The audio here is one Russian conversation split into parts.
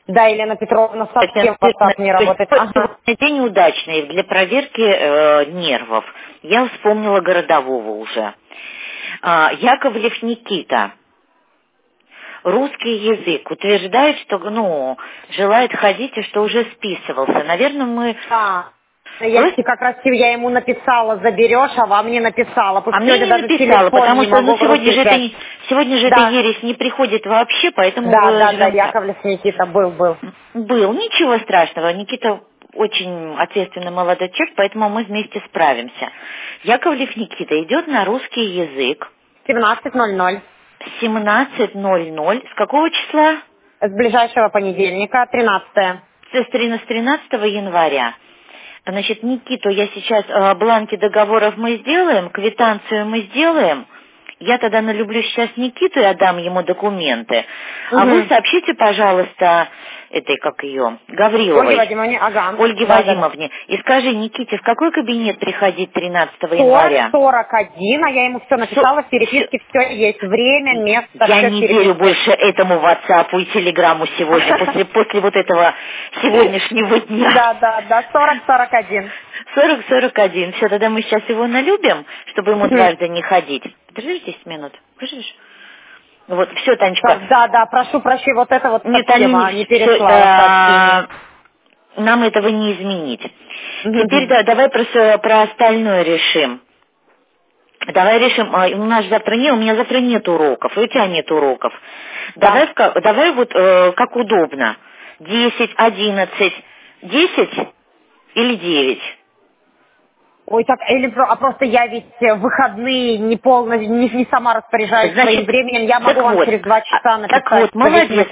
Да, Елена Петровна, совсем WhatsApp не работает. Ага. День удачный для проверки нервов. Я вспомнила городового уже. Яковлев Никита. Русский язык. Утверждает, что, желает ходить и что уже списывался. Наверное, мы... Я ему написала, заберешь, а вам не написала. А мне не написала, потому что сегодня же эта ересь не приходит вообще, поэтому... Да, Яковлев Никита был. Был, ничего страшного. Никита очень ответственный молодой человек, поэтому мы вместе справимся. Яковлев Никита идет на русский язык. 17:00. 17:00. С какого числа? С ближайшего понедельника, 13. С 13 января. Значит, Никиту я сейчас, бланки договоров мы сделаем, квитанцию мы сделаем. Я тогда налюблю сейчас Никиту и отдам ему документы. А вы сообщите, пожалуйста, Гавриловой. Ольге Вадимовне. И скажи, Никите, в какой кабинет приходить 13 января? 41, а я ему все написала, в переписке все есть. Время, место. Я не верю больше этому WhatsApp и Телеграму сегодня, после вот этого сегодняшнего дня. Да, 40-41. 40-41. Все, тогда мы сейчас его налюбим, чтобы ему дважды не ходить. Подожди 10 минут. Подождишь? Вот, все, Танечка. Да, прошу прощения, вот это вот Нет, не переслала. Нам этого не изменить. Теперь давай про остальное решим. Давай решим, у меня завтра нет уроков, и у тебя нет уроков. Да. Давай вот как удобно. 10, 11, 10 или 9? Ой, просто я ведь в выходные не сама распоряжаюсь своим временем, я могу вам через 2 часа написать. Так вот, молодец,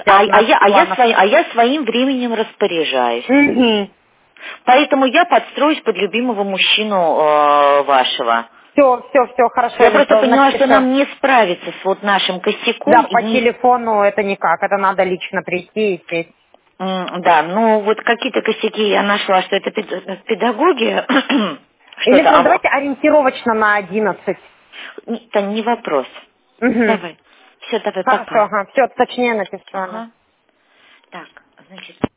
я своим временем распоряжаюсь. Поэтому я подстроюсь под любимого мужчину вашего. Все, хорошо. Я просто поняла, что нам не справиться с нашим косяком. Да, по телефону это никак, это надо лично прийти и сесть. Да, какие-то косяки я нашла, что это педагоги. Или давайте ориентировочно на 11. Это не вопрос. Давай. Все, давай, пока. Хорошо, все, точнее написала. Так, значит...